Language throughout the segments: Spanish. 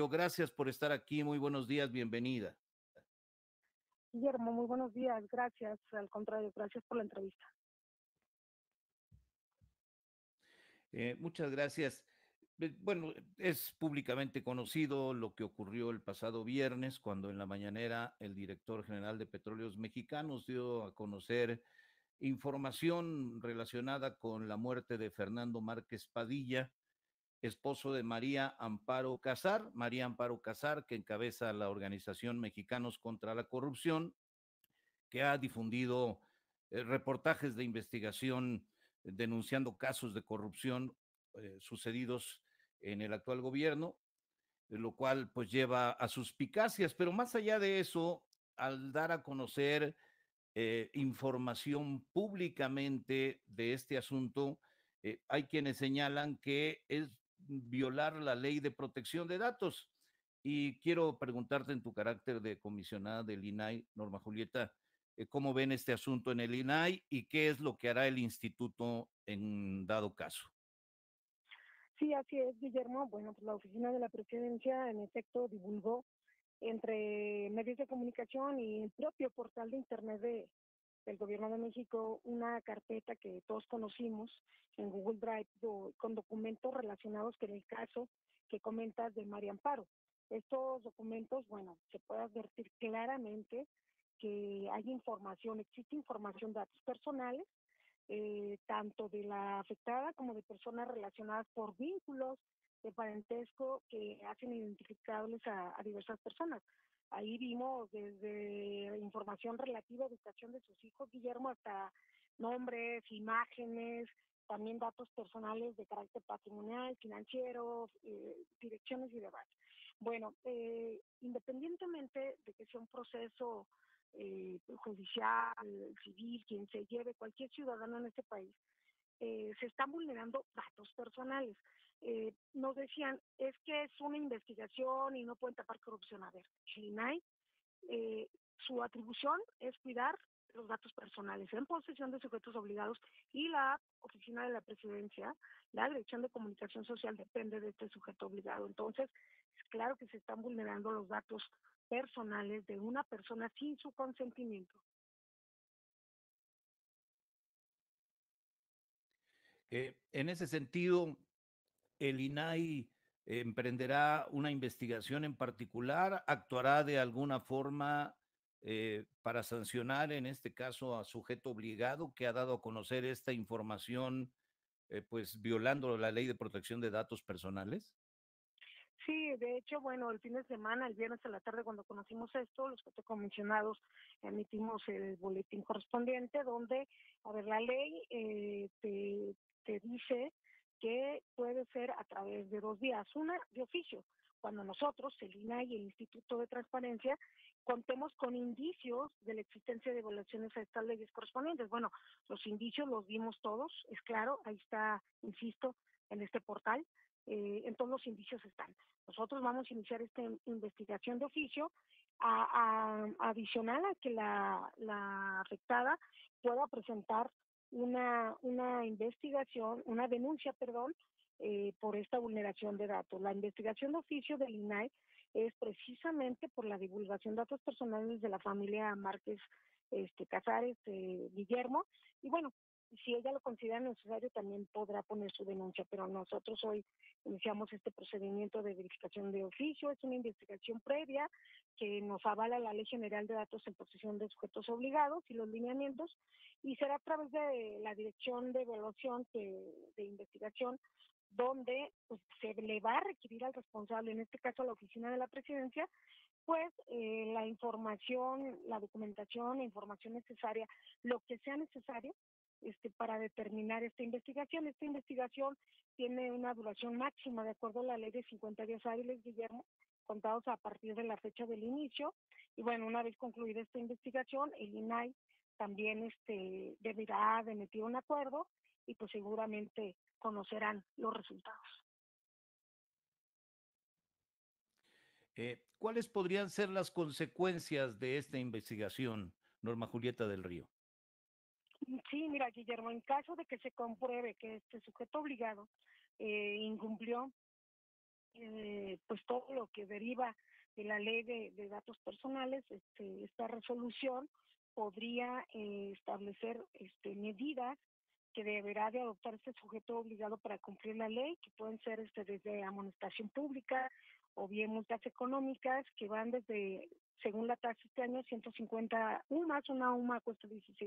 Río, gracias por estar aquí. Muy buenos días, bienvenida. Guillermo, muy buenos días, gracias. Al contrario, gracias por la entrevista. Muchas gracias. Bueno, es públicamente conocido lo que ocurrió el pasado viernes, cuando en la mañanera el director general de Petróleos Mexicanos dio a conocer información relacionada con la muerte de Fernando Márquez Padilla, esposo de María Amparo Casar. María Amparo Casar, que encabeza la organización Mexicanos contra la Corrupción, que ha difundido reportajes de investigación denunciando casos de corrupción sucedidos en el actual gobierno, lo cual pues lleva a suspicacias, pero más allá de eso, al dar a conocer información públicamente de este asunto, hay quienes señalan que es violar la ley de protección de datos. Y quiero preguntarte en tu carácter de comisionada del INAI, Norma Julieta, ¿cómo ven este asunto en el INAI y qué es lo que hará el instituto en dado caso? Sí, así es, Guillermo. Bueno, pues la oficina de la presidencia, en efecto, divulgó entre medios de comunicación y el propio portal de internet del Gobierno de México una carpeta que todos conocimos en Google Drive con documentos relacionados con el caso que comentas de María Amparo. Estos documentos, bueno, se puede advertir claramente que hay información, existe información, datos personales, tanto de la afectada como de personas relacionadas por vínculos de parentesco que hacen identificables a diversas personas. Ahí vimos desde información relativa a educación de sus hijos, Guillermo, hasta nombres, imágenes, también datos personales de carácter patrimonial, financiero, direcciones y demás. Bueno, independientemente de que sea un proceso judicial, civil, quien se lleve, cualquier ciudadano en este país, se están vulnerando datos personales. Nos decían, es que es una investigación y no pueden tapar corrupción. A ver, el INAI, eh, su atribución es cuidar los datos personales en posesión de sujetos obligados y la oficina de la presidencia, la Dirección de Comunicación Social depende de este sujeto obligado. Entonces, es claro que se están vulnerando los datos personales de una persona sin su consentimiento. En ese sentido, el INAI emprenderá una investigación en particular, actuará de alguna forma para sancionar, en este caso, a sujeto obligado que ha dado a conocer esta información, pues violando la ley de protección de datos personales. Sí, de hecho, bueno, el fin de semana, el viernes a la tarde, cuando conocimos esto, los comisionados emitimos el boletín correspondiente donde, a ver, la ley te dice que puede ser a través de dos vías. Una, de oficio, cuando nosotros, el INAI y el Instituto de Transparencia, contemos con indicios de la existencia de violaciones a estas leyes correspondientes. Bueno, los indicios los vimos todos, es claro, ahí está, insisto, en este portal, en todos los indicios están. Nosotros vamos a iniciar esta investigación de oficio, adicional a que la afectada pueda presentar una investigación, una denuncia, perdón, por esta vulneración de datos. La investigación de oficio del INAI es precisamente por la divulgación de datos personales de la familia Márquez Casares, Guillermo, y bueno, si ella lo considera necesario, también podrá poner su denuncia, pero nosotros hoy iniciamos este procedimiento de verificación de oficio, es una investigación previa que nos avala la Ley General de Datos en posesión de sujetos obligados y los lineamientos, y será a través de la Dirección de Evaluación de Investigación, donde pues, se le va a requerir al responsable, en este caso a la oficina de la presidencia, pues la información, la documentación, la información necesaria, lo que sea necesario para determinar esta investigación. Esta investigación tiene una duración máxima de acuerdo a la ley de 50 días hábiles, Guillermo, contados a partir de la fecha del inicio. Y bueno, una vez concluida esta investigación, el INAI también deberá de emitir un acuerdo y pues seguramente conocerán los resultados. ¿Cuáles podrían ser las consecuencias de esta investigación, Norma Julieta del Río? Sí, mira, Guillermo, en caso de que se compruebe que este sujeto obligado incumplió pues todo lo que deriva de la ley de datos personales. Esta resolución podría establecer medidas que deberá de adoptar este sujeto obligado para cumplir la ley, que pueden ser desde amonestación pública o bien multas económicas que van desde, según la tasa este año, 150 UMAS. Una UMA cuesta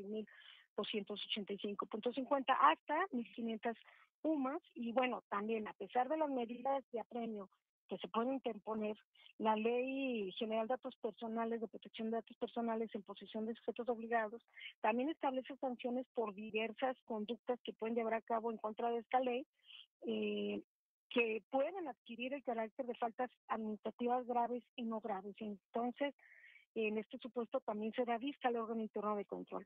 16,285,50 hasta 1,500 UMAS. Y bueno, también a pesar de las medidas de apremio que se pueden interponer, la Ley General de Datos Personales, de Protección de Datos Personales en posesión de sujetos obligados, también establece sanciones por diversas conductas que pueden llevar a cabo en contra de esta ley, eh, que pueden adquirir el carácter de faltas administrativas graves y no graves. Entonces, en este supuesto también será vista al órgano interno de control.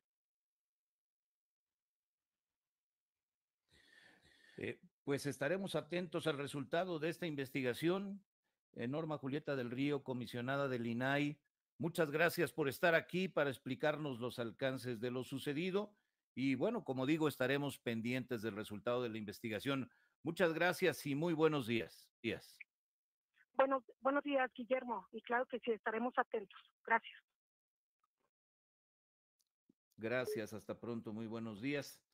Pues estaremos atentos al resultado de esta investigación. Norma Julieta del Río, comisionada del INAI, muchas gracias por estar aquí para explicarnos los alcances de lo sucedido. Y bueno, como digo, estaremos pendientes del resultado de la investigación. Muchas gracias y muy buenos días. Buenos días, Guillermo, y claro que sí, estaremos atentos. Gracias. Gracias, hasta pronto, muy buenos días.